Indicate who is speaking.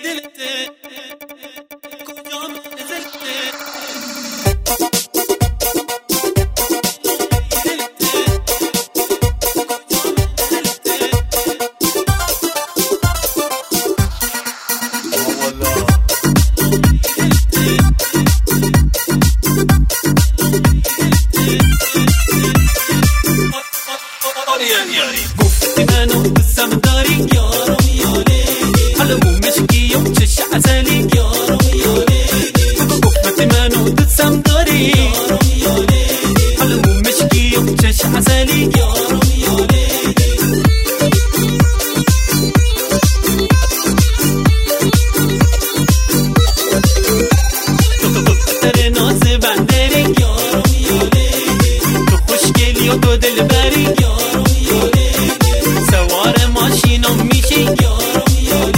Speaker 1: دلته کجا نزلته گفتی منو دوستم داری یارم یاره حالمون مشکی و چش عسلی یارم یاره گفتی منو دوستم داری یارم یاره حالمون مشکی و چش عسلی یارم یاره تو بهتر ناز بندری یارم یاره تو خوشگلی و تو دلبری یارم سوار ماشینم میشی یارم یاره